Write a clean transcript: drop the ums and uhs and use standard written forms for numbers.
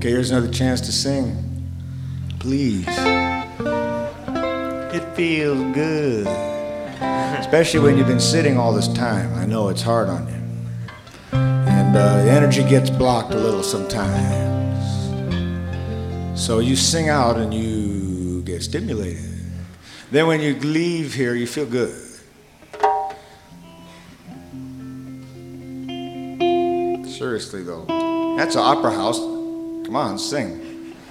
Okay, here's another chance to sing. Please. It feels good. Especially when you've been sitting all this time. I know it's hard on you. And the energy gets blocked a little sometimes. So you sing out and you get stimulated. Then when you leave here, you feel good. Seriously, though. That's an opera house. Come on, sing.